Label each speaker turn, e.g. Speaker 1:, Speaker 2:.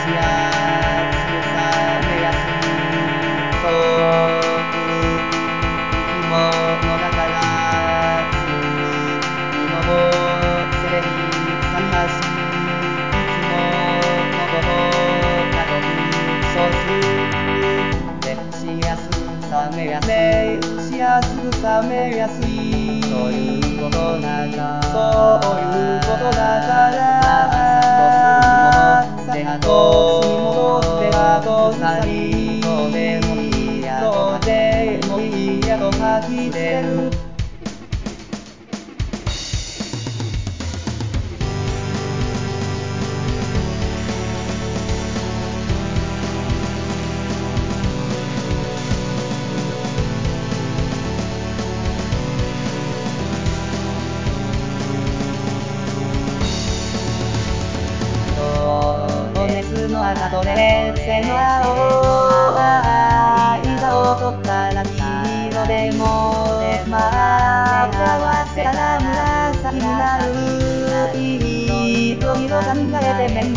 Speaker 1: しやすさめやすいそう生き物だから強いのも正義さやしいつものことだと嘘するしやすさめやすいしやすさめやすいそういうことだからそういうことだからで後に戻って後二人どうでもいいやどうでもいいやと吐き捨てる熱の赤と熱線の青間を取ったら黄色でもまあ合わせたら紫になるいろいろ考えて